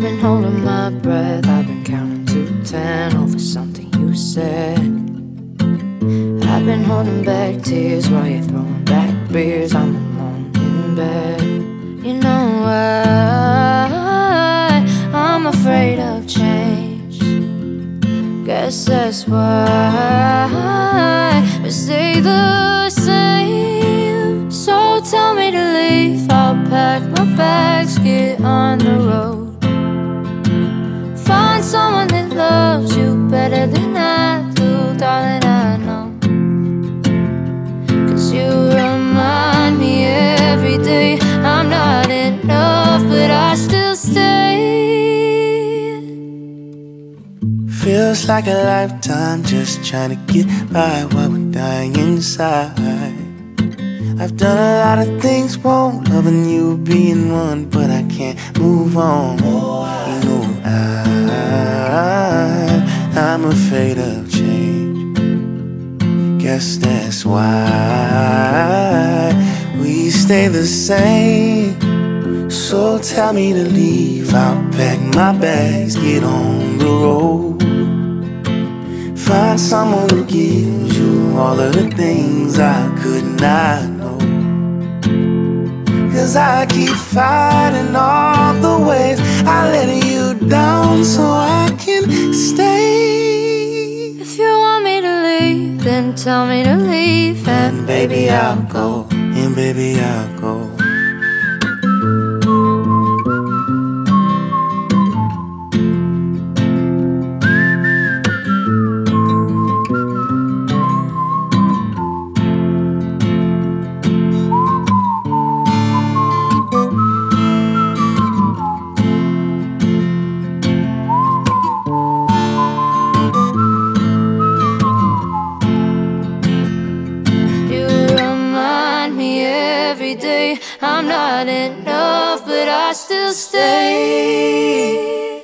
been holding my breath, I've been counting to 10 over something you said. I've been holding back tears while you're throwing back beers. I'm alone in bed. You know why I'm afraid of change? Guess that's why we stay the same. So tell me to leave, I'll pack my bags, get on the road. Find someone that loves you better than I do, darling, I know. 'Cause you remind me every day I'm not enough, but I still stay. Feels like a lifetime just trying to get by while we're dying inside. I've done a lot of things wrong, loving you being one, but I can't move on. You know I'm afraid of change. Guess that's why we stay the same. So tell me to leave, I'll pack my bags, get on the road. Find someone who gives you all of the things I could not know. 'Cause I keep fighting all the ways I let you down so I can stay. If you want me to leave, then tell me to leave, and baby I'll go, and baby I'll go. Every day I'm not enough, but I still stay.